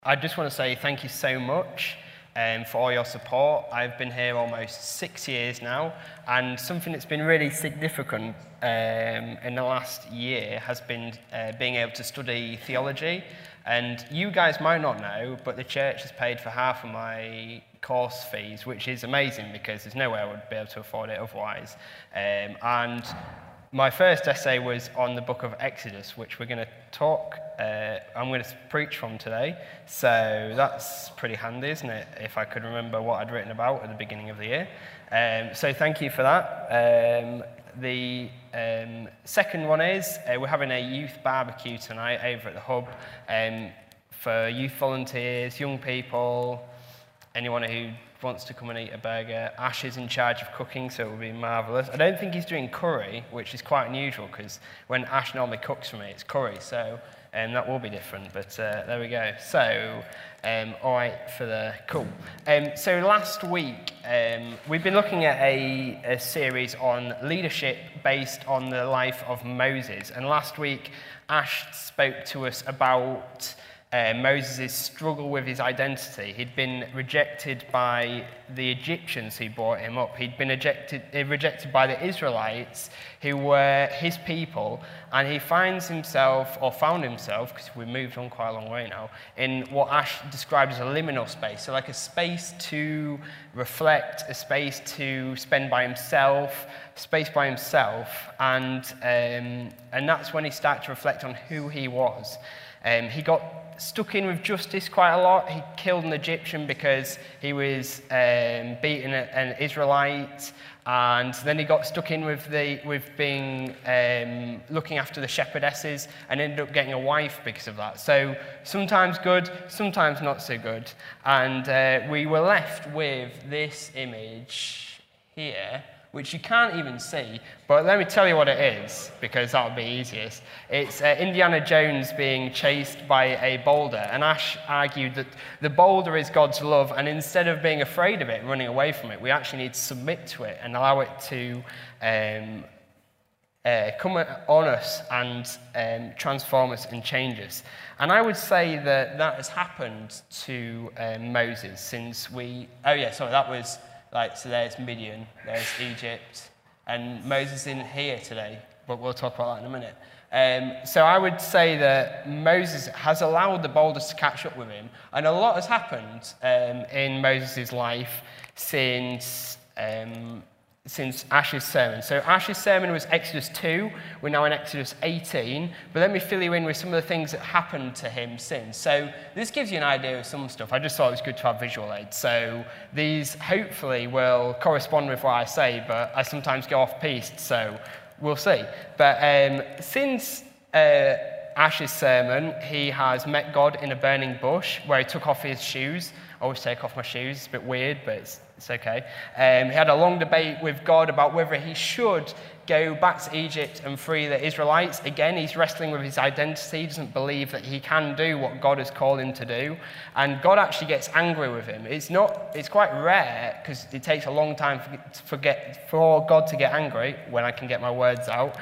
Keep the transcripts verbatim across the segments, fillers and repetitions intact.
I just want to say thank you so much um, for all your support. I've been here almost six years now, and something that's been really significant um, in the last year has been uh, being able to study theology. And you guys might not know, but the church has paid for half of my course fees, which is amazing because there's no way I would be able to afford it otherwise. Um, and my first essay was on the book of Exodus, which we're going to talk, uh, I'm going to preach from today. So that's pretty handy, isn't it, if I could remember what I'd written about at the beginning of the year. Um, so thank you for that. Um, the um, second one is uh, we're having a youth barbecue tonight over at the Hub um, for youth volunteers, young people, anyone who wants to come and eat a burger. Ash is in charge of cooking, so it will be marvellous. I don't think he's doing curry, which is quite unusual, because when Ash normally cooks for me, it's curry, so um, that will be different, but uh, there we go. So, um, all right for the cool. Um, so last week, um, we've been looking at a, a series on leadership based on the life of Moses, and last week, Ash spoke to us about Uh, Moses' struggle with his identity. He'd been rejected by the Egyptians who brought him up. He'd been ejected, uh, rejected by the Israelites, who were his people, and he finds himself, or found himself, because we've moved on quite a long way now, in what Ash described as a liminal space, so like a space to reflect, a space to spend by himself, space by himself, and, um, and that's when he started to reflect on who he was. Um, he got stuck in with justice quite a lot. He killed an Egyptian because he was um, beating a, an Israelite, and then he got stuck in with the with being um, looking after the shepherdesses, and ended up getting a wife because of that. So sometimes good, sometimes not so good, and uh, we were left with this image here, which you can't even see, but let me tell you what it is, because that would be easiest. It's uh, Indiana Jones being chased by a boulder, and Ash argued that the boulder is God's love, and instead of being afraid of it and running away from it, we actually need to submit to it and allow it to um, uh, come on us and um, transform us and change us. And I would say that that has happened to um, Moses since we... Oh yeah, sorry, that was... Like, so there's Midian, there's Egypt, and Moses isn't here today, but we'll talk about that in a minute. Um, so I would say that Moses has allowed the boulders to catch up with him, and a lot has happened um, in Moses' life since um, since Ash's sermon. So Ash's sermon was Exodus two, we're now in Exodus eighteen, but let me fill you in with some of the things that happened to him since. So this gives you an idea of some stuff. I just thought it was good to have visual aids. So these hopefully will correspond with what I say, but I sometimes go off-piste, so we'll see. But um, since uh, Ash's sermon, he has met God in a burning bush where he took off his shoes. I always take off my shoes. It's a bit weird, but it's, it's okay. Um, he had a long debate with God about whether he should go back to Egypt and free the Israelites. Again, he's wrestling with his identity. He doesn't believe that he can do what God has called him to do. And God actually gets angry with him. It's not. It's quite rare, because it takes a long time for, for, get, for God to get angry, when I can get my words out.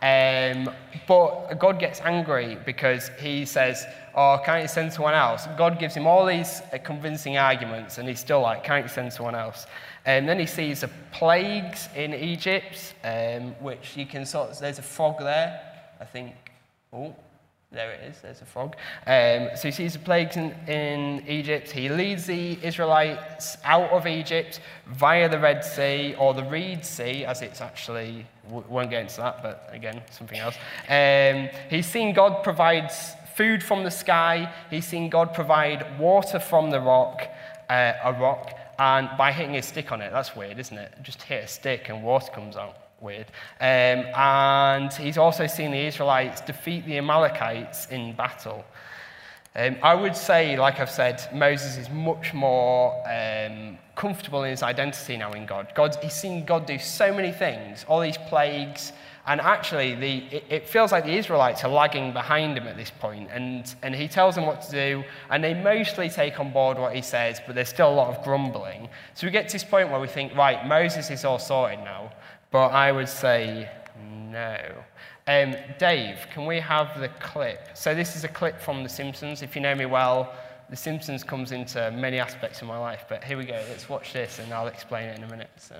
Um, but God gets angry because he says, oh, can't you send someone else? God gives him all these uh, convincing arguments, and he's still like, can't you send someone else? And then he sees the plagues in Egypt, um, which you can sort of, there's a frog there, I think. Oh, there it is, there's a frog. Um, so he sees the plagues in, in Egypt. He leads the Israelites out of Egypt via the Red Sea, or the Reed Sea, as it's actually, we won't get into that, but again, something else. Um, he's seen God provides food from the sky. He's seen God provide water from the rock, uh, a rock, and by hitting a stick on it. That's weird, isn't it? Just hit a stick and water comes out. Weird. Um, and he's also seen the Israelites defeat the Amalekites in battle. Um, I would say, like I've said, Moses is much more um, comfortable in his identity now in God. God. He's seen God do so many things, all these plagues, and actually the, it, it feels like the Israelites are lagging behind him at this point, and, and he tells them what to do, and they mostly take on board what he says, but there's still a lot of grumbling. So we get to this point where we think, right, Moses is all sorted now, but I would say no. Um, Dave, can we have the clip? So this is a clip from The Simpsons. If you know me well, The Simpsons comes into many aspects of my life, but here we go. Let's watch this, and I'll explain it in a minute. So.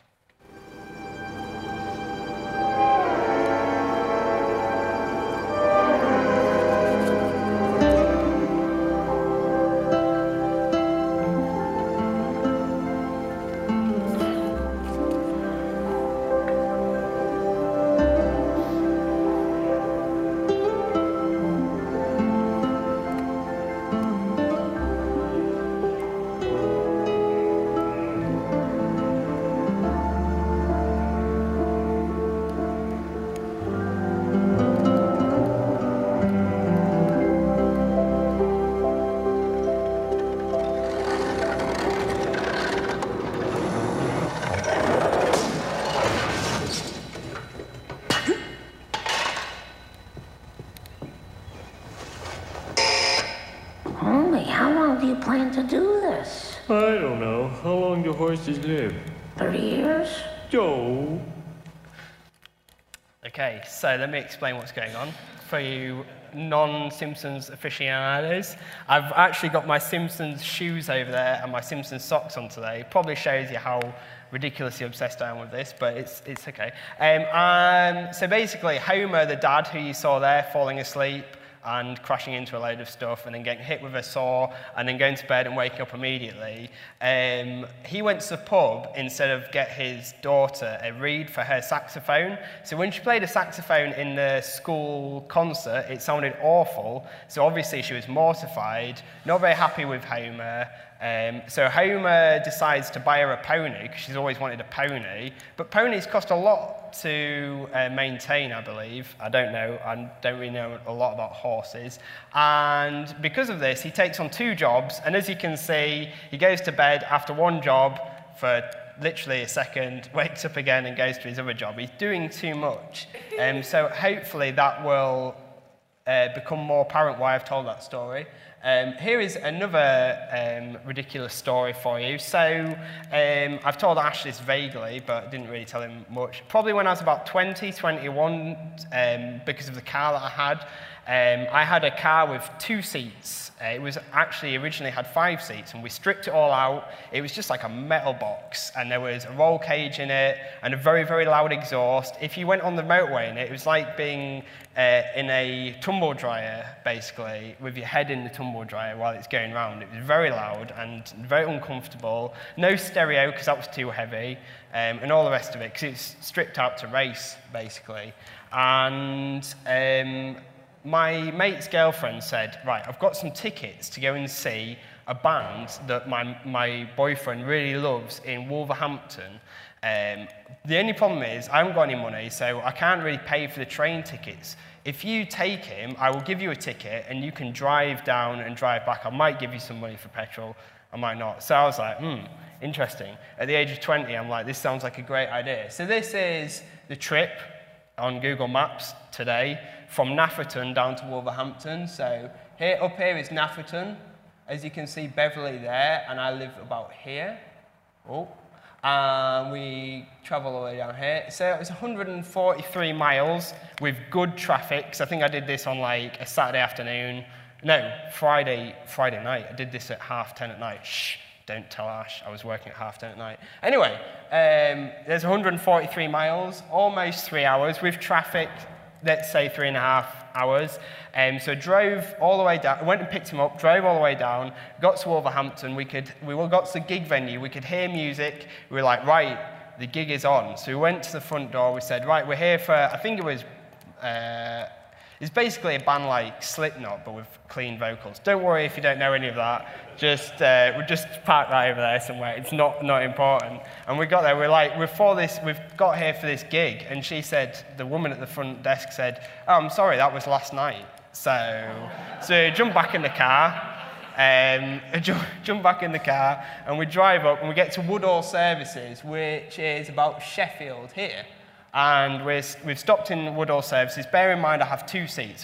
Homie, how long do you plan to do this? I don't know. How long do horses live? Thirty years? Joe. Okay, so let me explain what's going on. For you non-Simpsons aficionados, I've actually got my Simpsons shoes over there and my Simpsons socks on today. It probably shows you how ridiculously obsessed I am with this, but it's, it's okay. Um, um, so basically, Homer, the dad who you saw there falling asleep and crashing into a load of stuff and then getting hit with a saw and then going to bed and waking up immediately, um, he went to the pub instead of get his daughter a reed for her saxophone. So when she played a saxophone in the school concert, it sounded awful. So obviously she was mortified, not very happy with Homer. Um, so Homer decides to buy her a pony, because she's always wanted a pony. But ponies cost a lot to uh, maintain, I believe. I don't know. I don't really know a lot about horses. And because of this, he takes on two jobs. And as you can see, he goes to bed after one job for literally a second, wakes up again and goes to his other job. He's doing too much. Um, so hopefully that will uh, become more apparent why I've told that story. Um, here is another um, ridiculous story for you. So um, I've told Ash this vaguely, but didn't really tell him much. Probably when I was about twenty, twenty-one, um, because of the car that I had. Um, I had a car with two seats. Uh, it was actually originally had five seats, and we stripped it all out. It was just like a metal box, and there was a roll cage in it, and a very, very loud exhaust. If you went on the motorway in it, it was like being uh, in a tumble dryer, basically, with your head in the tumble dryer while it's going round. It was very loud and very uncomfortable. No stereo, because that was too heavy, um, and all the rest of it, because it's stripped out to race, basically. And um, my mate's girlfriend said, right, I've got some tickets to go and see a band that my, my boyfriend really loves in Wolverhampton. Um, the only problem is I haven't got any money, so I can't really pay for the train tickets. If you take him, I will give you a ticket, and you can drive down and drive back. I might give you some money for petrol, I might not. So I was like, hmm, interesting. At the age of twenty, I'm like, this sounds like a great idea. So this is the trip on Google Maps today, from Nafferton down to Wolverhampton. So here, up here is Nafferton. As you can see, Beverley there, and I live about here. Oh, and we travel all the way down here. So it was one hundred forty-three miles with good traffic. So I think I did this on like a Saturday afternoon. No, Friday, Friday night. I did this at half ten at night. Shh. Don't tell Ash, I was working at half ten at night. Anyway, um, there's one hundred forty-three miles, almost three hours with traffic, let's say three and a half hours. Um, so drove all the way down, went and picked him up, drove all the way down, got to Wolverhampton, we could, we all got to the gig venue, we could hear music, we were like, right, the gig is on. So we went to the front door, we said, right, we're here for, I think it was, uh, it's basically a band like Slipknot, but with clean vocals. Don't worry if you don't know any of that. Just uh, we'll just park that over there somewhere. It's not not important. And we got there. We're like, we're for this. We've got here for this gig. And she said, the woman at the front desk said, "Oh, I'm sorry, that was last night." So, so jump back in the car. Um, jump, jump back in the car, and we drive up, and we get to Woodall Services, which is about Sheffield here. And we're, we've stopped in Woodall Services. Bear in mind, I have two seats, all right?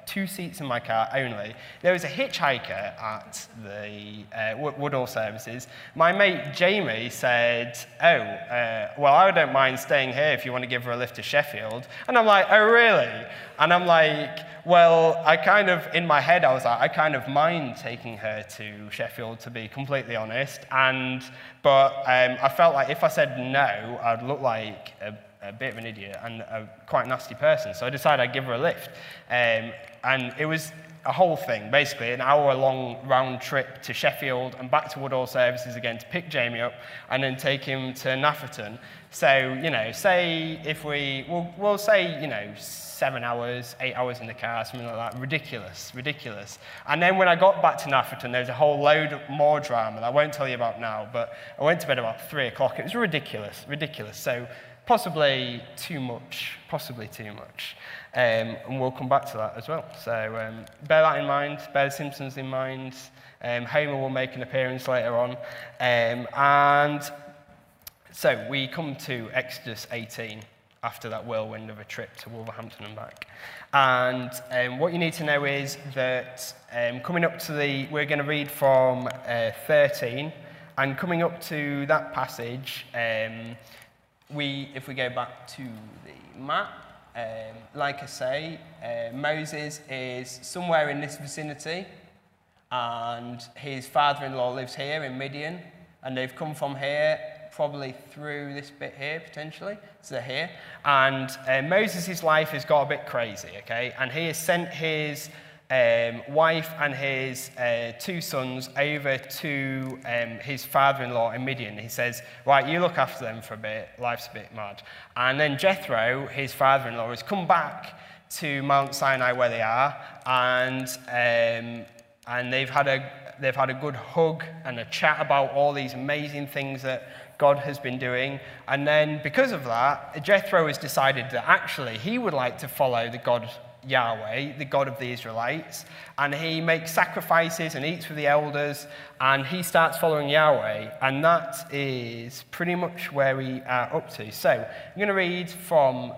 two seats in my car only. There was a hitchhiker at the uh, Woodall services. My mate Jamie said, oh, uh, well, I don't mind staying here if you want to give her a lift to Sheffield. And I'm like, oh, really? And I'm like, well, I kind of, in my head, I was like, I kind of mind taking her to Sheffield, to be completely honest. And, but um, I felt like if I said no, I'd look like a a bit of an idiot and a quite nasty person. So I decided I'd give her a lift. Um, and it was a whole thing, basically, an hour-long round trip to Sheffield and back to Woodall services again to pick Jamie up and then take him to Nafferton. So, you know, say if we, we'll, we'll say, you know, seven hours, eight hours in the car, something like that. Ridiculous, ridiculous. And then when I got back to Nafferton, there was a whole load more drama that I won't tell you about now, but I went to bed about three o'clock. It was ridiculous, ridiculous. So possibly too much, possibly too much. Um, and we'll come back to that as well. So um, bear that in mind, bear the Simpsons in mind. Um, Homer will make an appearance later on. Um, and so we come to Exodus eighteen after that whirlwind of a trip to Wolverhampton and back. And um, what you need to know is that um, coming up to the, we're going to read from uh, thirteen, and coming up to that passage, um, We, if we go back to the map, um, like I say, uh, Moses is somewhere in this vicinity, and his father-in-law lives here in Midian, and they've come from here, probably through this bit here, potentially, so they're here. And uh, Moses' life has got a bit crazy, okay? And he has sent his Um, wife and his uh, two sons over to um, his father-in-law in Midian. He says, right, you look after them for a bit, life's a bit mad. And then Jethro, his father-in-law, has come back to Mount Sinai where they are, and um, and they've had a they've had a good hug and a chat about all these amazing things that God has been doing. And then because of that, Jethro has decided that actually he would like to follow the God Yahweh, the God of the Israelites, and he makes sacrifices and eats with the elders, and he starts following Yahweh, and that is pretty much where we are up to. So I'm going to read from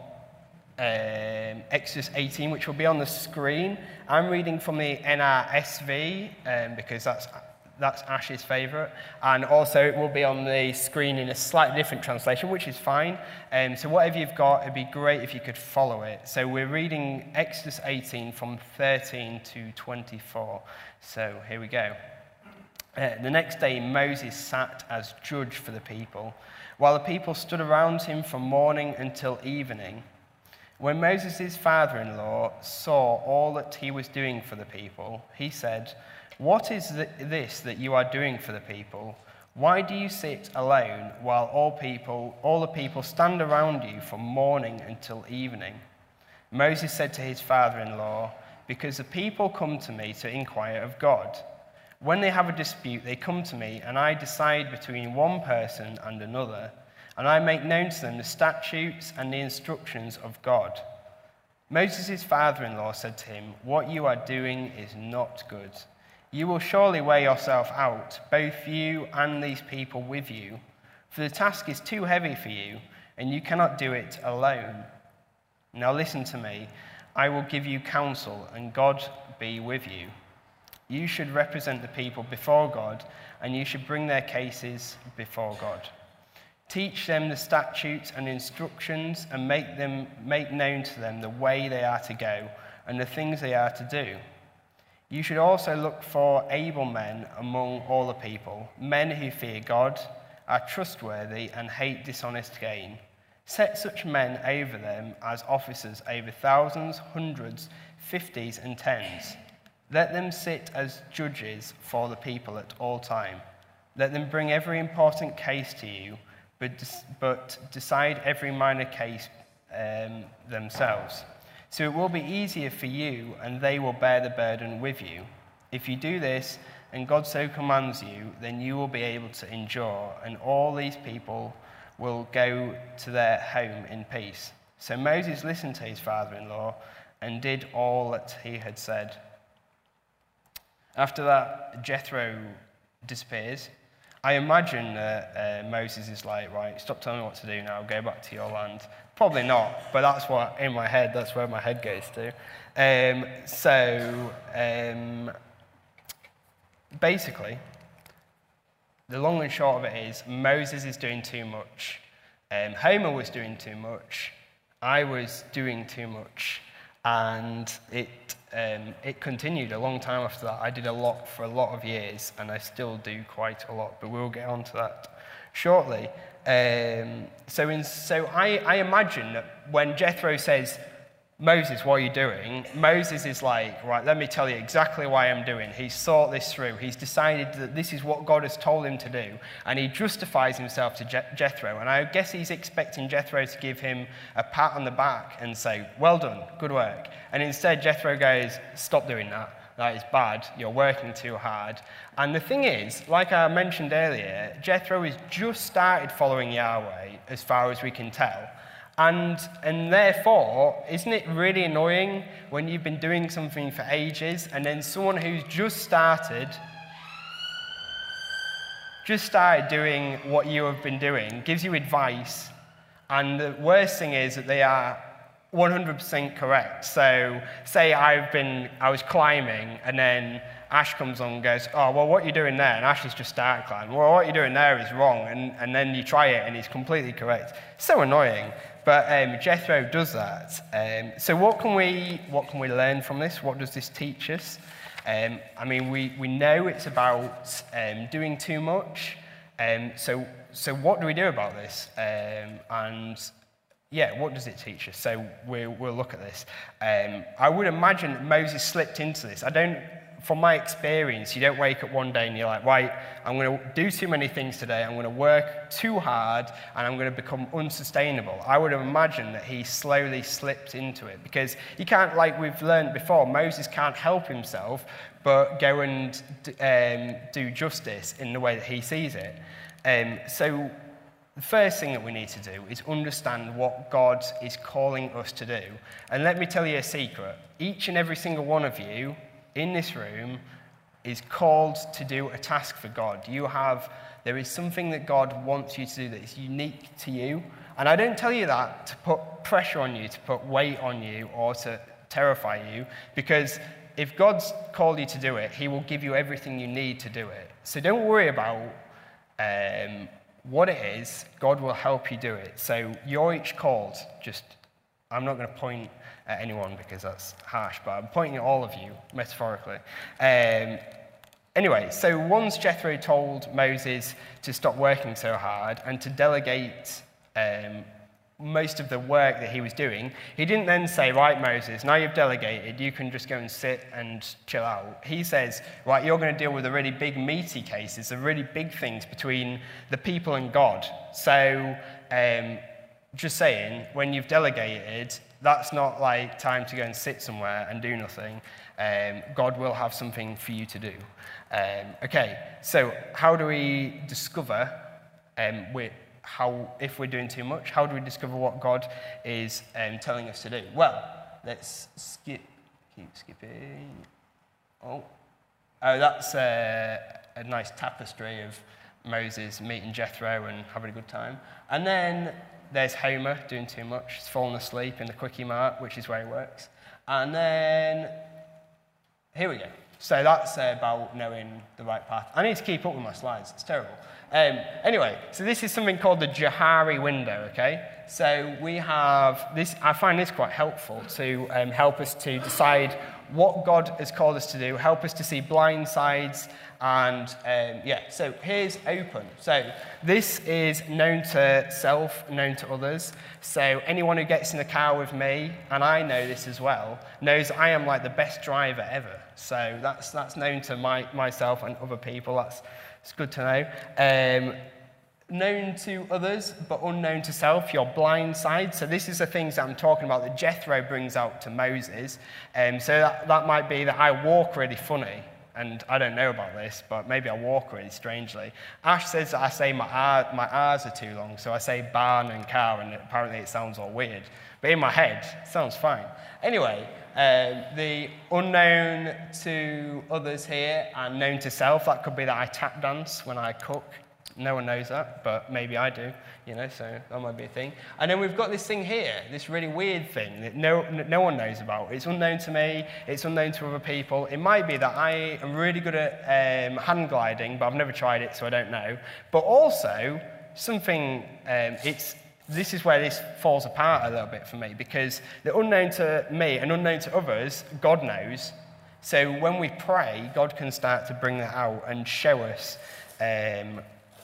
um, Exodus eighteen, which will be on the screen. I'm reading from the N R S V um, because that's That's Ash's favourite. And also it will be on the screen in a slightly different translation, which is fine. Um, so whatever you've got, it'd be great if you could follow it. So we're reading Exodus eighteen from thirteen to twenty-four. So here we go. Uh, the next day Moses sat as judge for the people, while the people stood around him from morning until evening. When Moses' father-in-law saw all that he was doing for the people, he said, "What is this that you are doing for the people? Why do you sit alone while all people, all the people stand around you from morning until evening?" Moses said to his father-in-law, "Because the people come to me to inquire of God. When they have a dispute, they come to me, and I decide between one person and another, and I make known to them the statutes and the instructions of God." Moses' father-in-law said to him, "What you are doing is not good. You will surely wear yourself out, both you and these people with you, for the task is too heavy for you, and you cannot do it alone. Now listen to me. I will give you counsel, and God be with you. You should represent the people before God, and you should bring their cases before God. Teach them the statutes and instructions, and make them make known to them the way they are to go, and the things they are to do. You should also look for able men among all the people, men who fear God, are trustworthy, and hate dishonest gain. Set such men over them as officers over thousands, hundreds, fifties, and tens. Let them sit as judges for the people at all time. Let them bring every important case to you, but, but decide every minor case um, themselves. So it will be easier for you, and they will bear the burden with you. If you do this, and God so commands you, then you will be able to endure, and all these people will go to their home in peace." So Moses listened to his father-in-law and did all that he had said. After that, Jethro disappears, I imagine that uh, Moses is like, right, stop telling me what to do now, go back to your land. Probably not, but that's what, in my head, that's where my head goes to. Um, so, um, basically, the long and short of it is, Moses is doing too much. Um, Homer was doing too much. I was doing too much. And it, um, it continued a long time after that. I did a lot for a lot of years, and I still do quite a lot, but we'll get on to that shortly. Um, so in, so I, I imagine that when Jethro says, Moses, what are you doing? Moses is like, right, let me tell you exactly what I'm doing. He's thought this through. He's decided that this is what God has told him to do. And he justifies himself to Je- Jethro. And I guess he's expecting Jethro to give him a pat on the back and say, well done, good work. And instead, Jethro goes, stop doing that. That is bad. You're working too hard. And the thing is, like I mentioned earlier, Jethro has just started following Yahweh, as far as we can tell. And, and therefore, isn't it really annoying when you've been doing something for ages and then someone who's just started, just started doing what you have been doing, gives you advice, and the worst thing is that they are one hundred percent correct. So say I've been, I was climbing and then Ash comes on and goes, oh, well, what are you doing there? And Ash has just started climbing. Well, what you're doing there is wrong. And, and then you try it and he's completely correct. So annoying. But um, Jethro does that. Um, so what can we what can we learn from this? What does this teach us? Um, I mean, we, we know it's about um, doing too much. Um, so so what do we do about this? Um, and yeah, what does it teach us? So we'll, we'll look at this. Um, I would imagine that Moses slipped into this. I don't. From my experience, you don't wake up one day and you're like, right, I'm going to do too many things today, I'm going to work too hard, and I'm going to become unsustainable. I would imagine that he slowly slipped into it, because he can't, like we've learned before, Moses can't help himself but go and um, do justice in the way that he sees it. Um, so the first thing that we need to do is understand what God is calling us to do. And let me tell you a secret. Each and every single one of you in this room is called to do a task for God. You have, there is something that God wants you to do that is unique to you. And I don't tell you that to put pressure on you, to put weight on you, or to terrify you, because if God's called you to do it, he will give you everything you need to do it. So don't worry about um, what it is. God will help you do it. So you're each called. Just, I'm not going to point at anyone because that's harsh, but I'm pointing at all of you, metaphorically. Um, anyway, so once Jethro told Moses to stop working so hard and to delegate um, most of the work that he was doing, he didn't then say, right, Moses, now you've delegated, you can just go and sit and chill out. He says, right, you're going to deal with the really big, meaty cases, the really big things between the people and God. So, um, just saying, when you've delegated, that's not like time to go and sit somewhere and do nothing. Um, God will have something for you to do. Um, okay, so how do we discover um, we, how, if we're doing too much, how do we discover what God is um, telling us to do? Well, let's skip, keep skipping. Oh, oh that's a, a nice tapestry of Moses meeting Jethro and having a good time. And then there's Homer doing too much. He's fallen asleep in the quickie mart, which is where he works. And then, here we go. So that's uh, about knowing the right path. I need to keep up with my slides. It's terrible. Um, anyway, so this is something called the Johari window, okay? So we have this, I find this quite helpful to um, help us to decide what God has called us to do, help us to see blind sides, and um, yeah, so here's open. So this is known to self, known to others. So anyone who gets in the car with me, and I know this as well, knows I am like the best driver ever. So that's that's known to my, myself and other people. That's it's good to know. Um, known to others, but unknown to self, your blind side. So this is the things that I'm talking about that Jethro brings out to Moses. Um, so that, that might be that I walk really funny. And I don't know about this, but maybe I walk really strangely. Ash says that I say my, R, my R's are too long, so I say barn and cow, and apparently it sounds all weird. But in my head, it sounds fine. Anyway, um, the unknown to others here and known to self, that could be that I tap dance when I cook No one knows that, but maybe I do, you know, so that might be a thing. And then we've got this thing here, this really weird thing that no, no one knows about. It's unknown to me, it's unknown to other people. It might be that I am really good at um, hand gliding, but I've never tried it, so I don't know. But also, something, um, it's, this is where this falls apart a little bit for me, because the unknown to me and unknown to others, God knows. So when we pray, God can start to bring that out and show us um,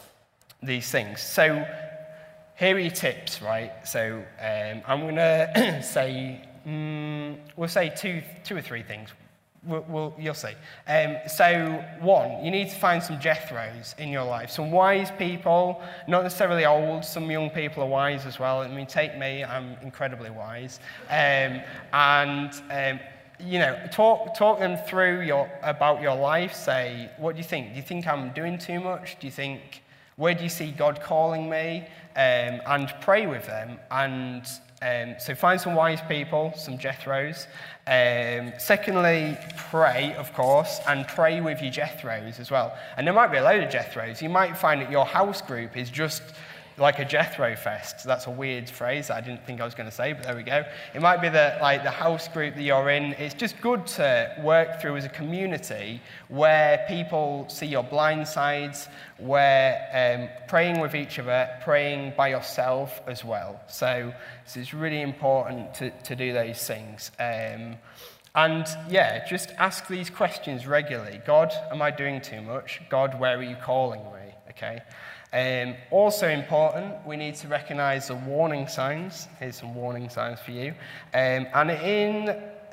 these things. So here are your tips, right? So um, I'm going to say, mm, we'll say two, two or three things. We'll, we'll, you'll see. Um, so one, you need to find some Jethros in your life, some wise people, not necessarily old. Some young people are wise as well. I mean, take me, I'm incredibly wise. Um, and um, you know, talk talk them through your about your life. Say, what do you think? Do you think I'm doing too much? Do you think, where do you see God calling me? Um, and pray with them. And um, so find some wise people, some Jethros. Um, secondly, pray, of course, and pray with your Jethros as well. And there might be a load of Jethros. You might find that your house group is just like a Jethro fest. That's a weird phrase that I didn't think I was going to say, but there we go. It might be that, like, the house group that you're in, it's just good to work through as a community where people see your blind sides, where um, praying with each other, praying by yourself as well. So, so it's really important to, to do those things. Um, and yeah, just ask these questions regularly. God, am I doing too much? God, where are you calling me? Okay. Um, also important, we need to recognize the warning signs. Here's some warning signs for you. Um, and in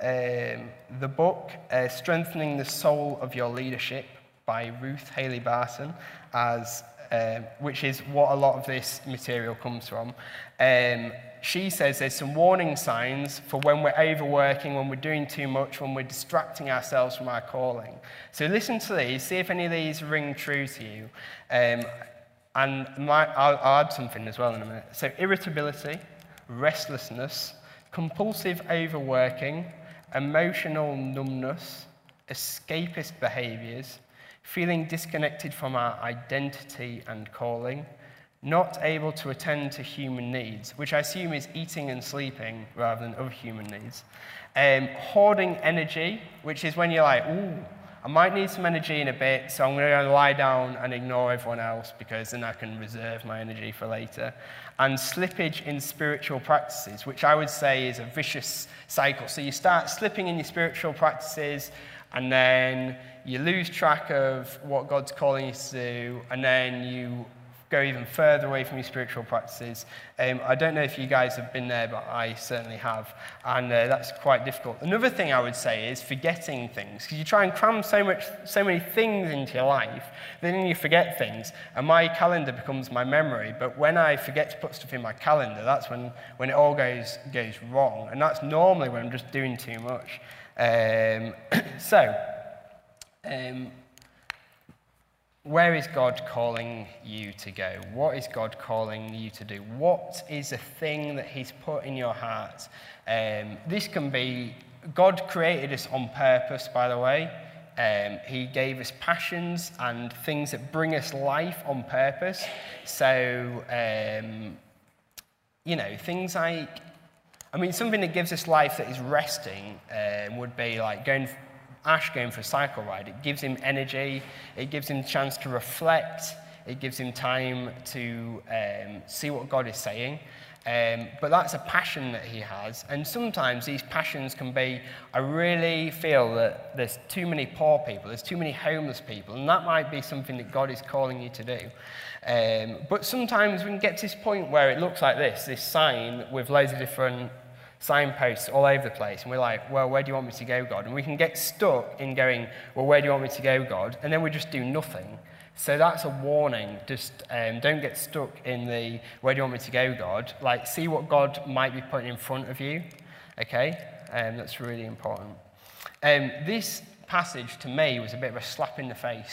um, the book, uh, Strengthening the Soul of Your Leadership by Ruth Haley Barton, as, um, which is what a lot of this material comes from, um, she says there's some warning signs for when we're overworking, when we're doing too much, when we're distracting ourselves from our calling. So listen to these, see if any of these ring true to you. Um, And my, I'll, I'll add something as well in a minute. So irritability, restlessness, compulsive overworking, emotional numbness, escapist behaviors, feeling disconnected from our identity and calling, not able to attend to human needs, which I assume is eating and sleeping rather than other human needs, um, hoarding energy, which is when you're like, ooh, I might need some energy in a bit, so I'm going to go lie down and ignore everyone else because then I can reserve my energy for later. And slippage in spiritual practices, which I would say is a vicious cycle. So you start slipping in your spiritual practices, and then you lose track of what God's calling you to do, and then you go even further away from your spiritual practices. Um, I don't know if you guys have been there, but I certainly have, and uh, that's quite difficult. Another thing I would say is forgetting things, because you try and cram so much, so many things into your life, then you forget things, and my calendar becomes my memory. But when I forget to put stuff in my calendar, that's when, when it all goes goes wrong, and that's normally when I'm just doing too much. Um, so. Um, Where is God calling you to go? What is God calling you to do? What is a thing that he's put in your heart? Um, this can be, God created us on purpose, by the way. Um, he gave us passions and things that bring us life on purpose. So, um, you know, things like, I mean, something that gives us life that is resting um, would be like going Ash going for a cycle ride. It gives him energy, it gives him a chance to reflect, it gives him time to um, see what God is saying. Um, but that's a passion that he has. And sometimes these passions can be, I really feel that there's too many poor people, there's too many homeless people, and that might be something that God is calling you to do. Um, but sometimes we can get to this point where it looks like this, this sign with loads of different signposts all over the place, and we're like, well, where do you want me to go, God? And we can get stuck in going, well, where do you want me to go, God? And then we just do nothing. So that's a warning. Just um, don't get stuck in the, where do you want me to go, God? Like, see what God might be putting in front of you, okay? Um, that's really important. Um, this passage, to me, was a bit of a slap in the face,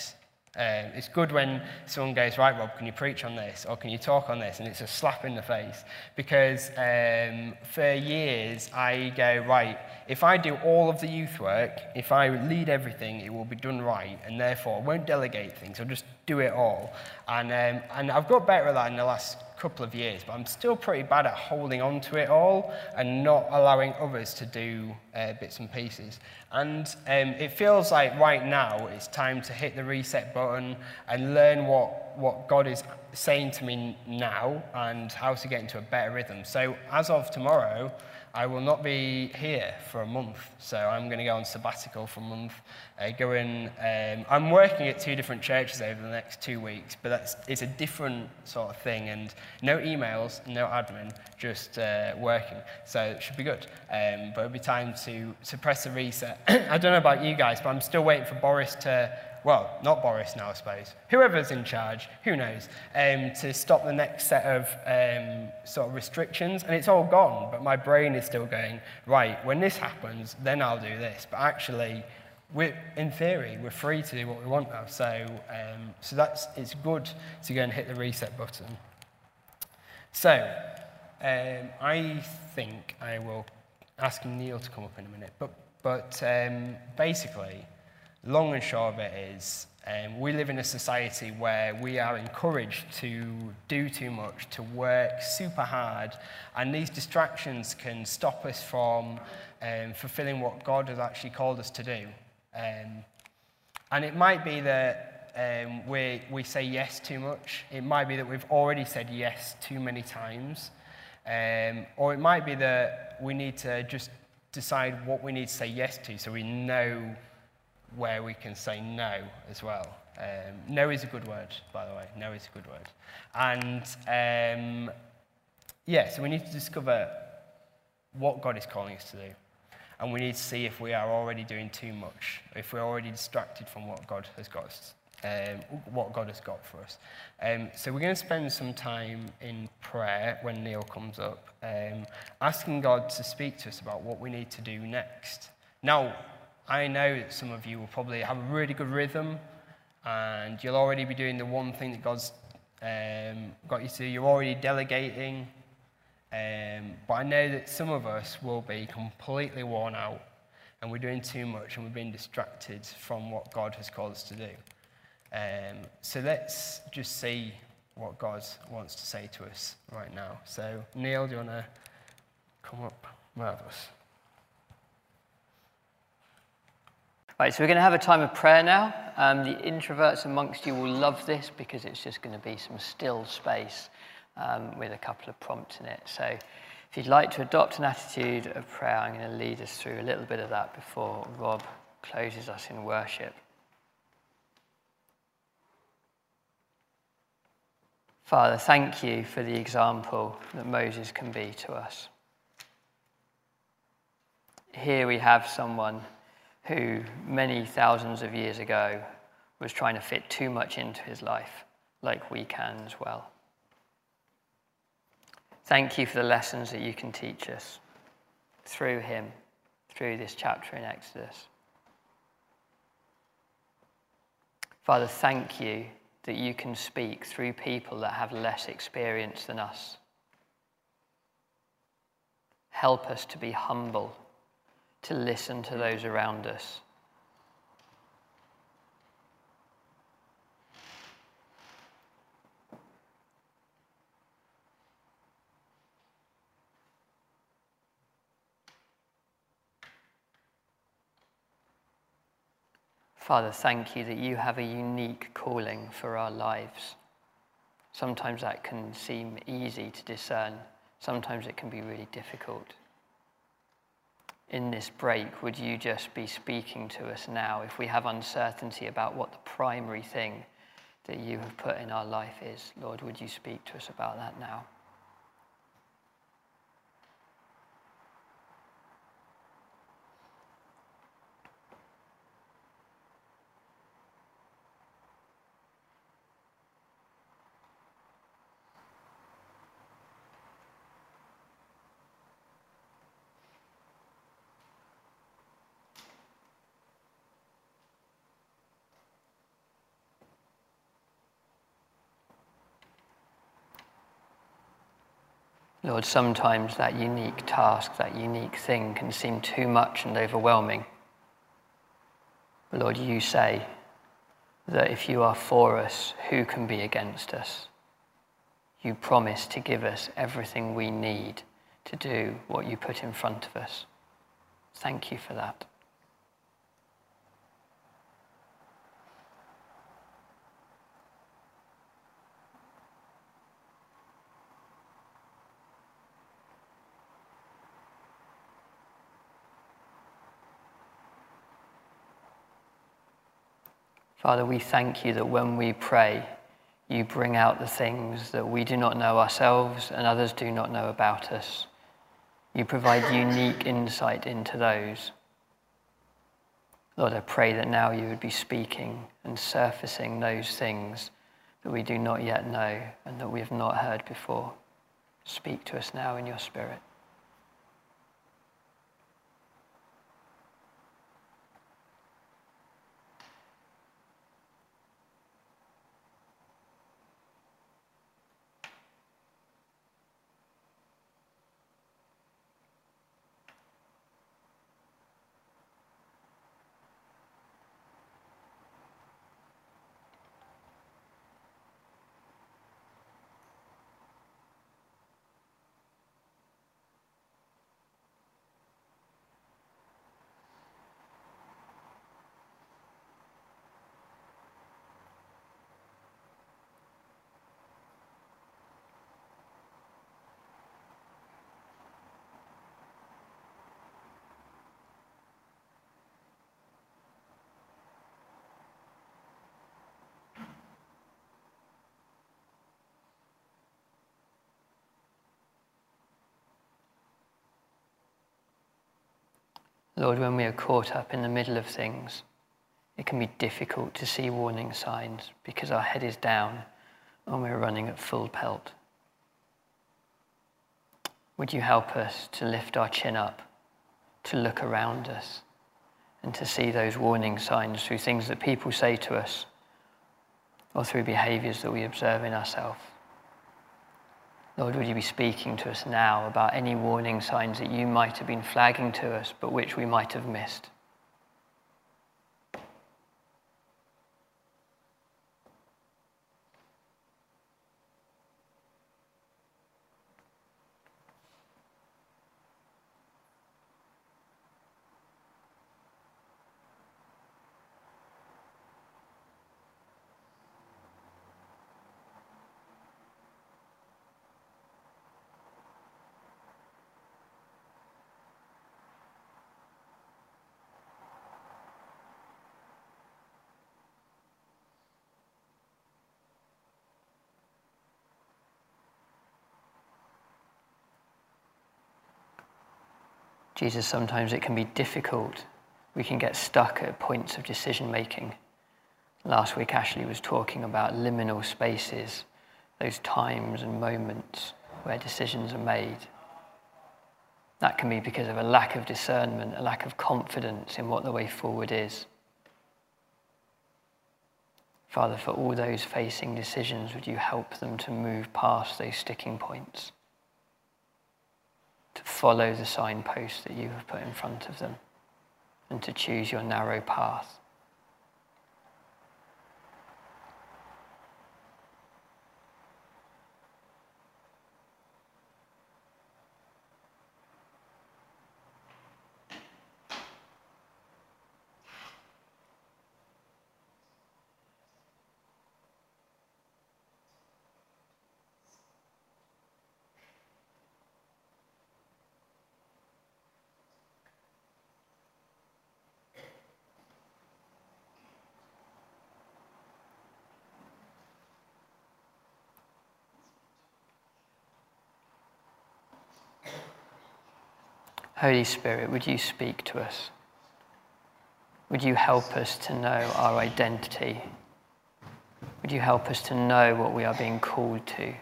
Um, it's good when someone goes, right, Rob, can you preach on this? Or can you talk on this? And it's a slap in the face. Because um, for years, I go, right, if I do all of the youth work, if I lead everything, it will be done right. And therefore, I won't delegate things. I'll just do it all. And, um, and I've got better at that in the last couple of years, but I'm still pretty bad at holding on to it all and not allowing others to do uh, bits and pieces. And um, it feels like right now it's time to hit the reset button and learn what, what God is saying to me now and how to get into a better rhythm. So as of tomorrow, I will not be here for a month. So I'm going to go on sabbatical for a month. Uh, going, um, I'm working at two different churches over the next two weeks, but that's it's a different sort of thing. And no emails, no admin, just uh, working. So it should be good. Um, but it'll be time to, to press the reset. I don't know about you guys, but I'm still waiting for Boris to, well, not Boris now, I suppose. Whoever's in charge, who knows, um, to stop the next set of um, sort of restrictions. And it's all gone, but my brain is still going, right, when this happens, then I'll do this. But actually, we're, in theory, we're free to do what we want now. So, um, so that's it's good to go and hit the reset button. So, um, I think I will ask Neil to come up in a minute. But, but um, basically, long and short of it is, um, we live in a society where we are encouraged to do too much, to work super hard, and these distractions can stop us from um, fulfilling what God has actually called us to do. Um, and it might be that um, we, we say yes too much. It might be that we've already said yes too many times. Um, or it might be that we need to just decide what we need to say yes to so we know where we can say no as well. Um, no is a good word, by the way. No is a good word. And um, yeah, so we need to discover what God is calling us to do. And we need to see if we are already doing too much, if we're already distracted from what God has got us, um, what God has got for us. Um, so we're going to spend some time in prayer when Neil comes up, um, asking God to speak to us about what we need to do next. Now, I know that some of you will probably have a really good rhythm and you'll already be doing the one thing that God's um, got you to do. You're already delegating. Um, but I know that some of us will be completely worn out and we're doing too much and we're being distracted from what God has called us to do. Um, so let's just see what God wants to say to us right now. So Neil, do you want to come up? Marvellous. Right, so we're going to have a time of prayer now. Um, the introverts amongst you will love this because it's just going to be some still space um, with a couple of prompts in it. So if you'd like to adopt an attitude of prayer, I'm going to lead us through a little bit of that before Rob closes us in worship. Father, thank you for the example that Moses can be to us. Here we have someone who many thousands of years ago was trying to fit too much into his life, like we can as well. Thank you for the lessons that you can teach us through him, through this chapter in Exodus. Father, thank you that you can speak through people that have less experience than us. Help us to be humble, to listen to those around us. Father, thank you that you have a unique calling for our lives. Sometimes that can seem easy to discern. Sometimes it can be really difficult. In this break, would you just be speaking to us now if we have uncertainty about what the primary thing that you have put in our life is? Lord, would you speak to us about that now? Lord, sometimes that unique task, that unique thing can seem too much and overwhelming. But Lord, you say that if you are for us, who can be against us? You promise to give us everything we need to do what you put in front of us. Thank you for that. Father, we thank you that when we pray, you bring out the things that we do not know ourselves and others do not know about us. You provide unique insight into those. Lord, I pray that now you would be speaking and surfacing those things that we do not yet know and that we have not heard before. Speak to us now in your Spirit. Lord, when we are caught up in the middle of things, it can be difficult to see warning signs because our head is down and we're running at full pelt. Would you help us to lift our chin up, to look around us, and to see those warning signs through things that people say to us or through behaviors that we observe in ourselves? Lord, would you be speaking to us now about any warning signs that you might have been flagging to us, but which we might have missed? Jesus, sometimes it can be difficult. We can get stuck at points of decision making. Last week, Ashley was talking about liminal spaces, those times and moments where decisions are made. That can be because of a lack of discernment, a lack of confidence in what the way forward is. Father, for all those facing decisions, would you help them to move past those sticking points, to follow the signposts that you have put in front of them, and to choose your narrow path. Holy Spirit, would you speak to us? Would you help us to know our identity? Would you help us to know what we are being called to?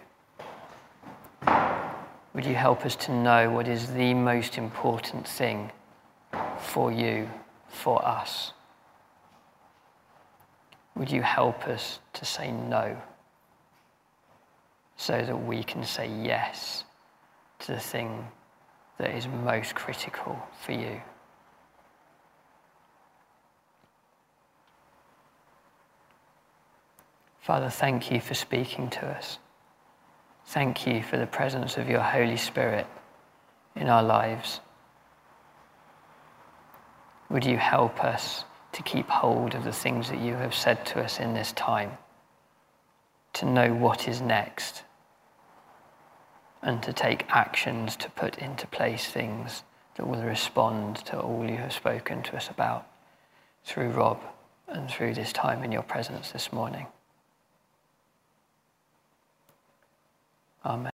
Would you help us to know what is the most important thing for you, for us? Would you help us to say no so that we can say yes to the thing that is most critical for you. Father, thank you for speaking to us. Thank you for the presence of your Holy Spirit in our lives. Would you help us to keep hold of the things that you have said to us in this time, to know what is next, and to take actions to put into place things that will respond to all you have spoken to us about through Rob and through this time in your presence this morning. Amen.